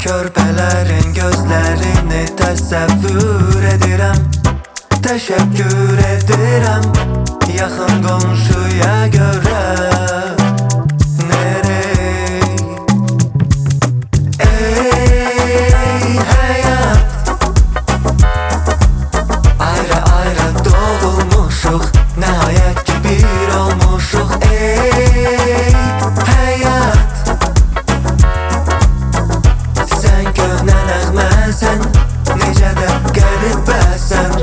Körpələrin gözlərini təsəvvür edirəm. Təşəkkür edirəm yaxın qonşuya görə. Ey həyat, ayrı-ayrı doğulmuşuq, nəhayət ki bir olmuşuq. Ey həyat, sən köhnə nəğməsən, necə də qəribəsən.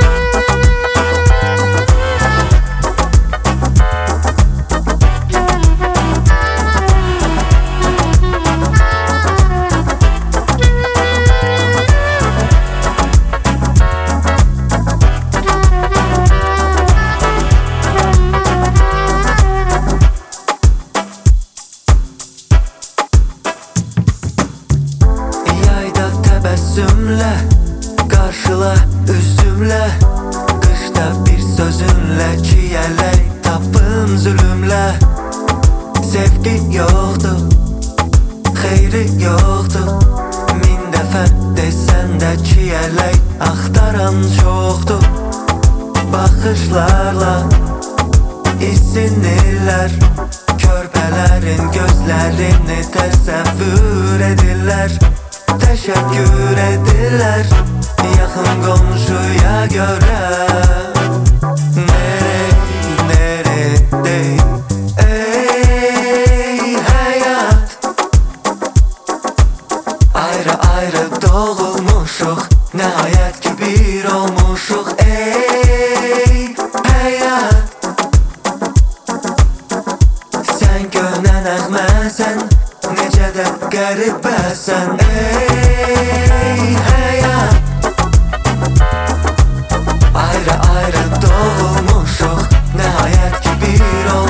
Təbəssümlə, qarşıla üzümlə, qışda bir sözünlə, çiyələk tapın zülümlə. Sevgi yoxdur, xeyri yoxdur, min dəfə desən də çiyələk axtaran çoxdur. Baxışlarla isinirlər, körpələrin gözlərini təsəvvür edirlər. Təşəkkür edirlər yaxın qonşuya görə. Nerede? Ey həyat, ayrı-ayrı doğulmuşuq, nəhayət ki bir olmuşuq. Ey həyat, sən köhnə nəğməsən, necə də qəribəsən. Ey həyat, ayrı-ayrı doğulmuşuq, nəhayət ki bir olmuşuq.